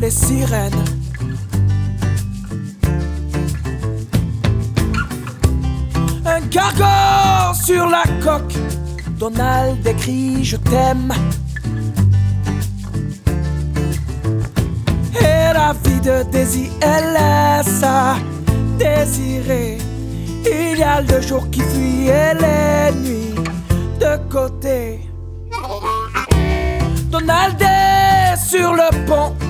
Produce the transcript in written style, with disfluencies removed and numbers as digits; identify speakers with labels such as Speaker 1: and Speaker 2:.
Speaker 1: les sirènes. Un cargo sur la coque, Donald écrit je t'aime. Et la vie de Daisy, elle laisse à désirer. Il y a le jour qui fuit et les nuits de côté. Donald est sur le pont,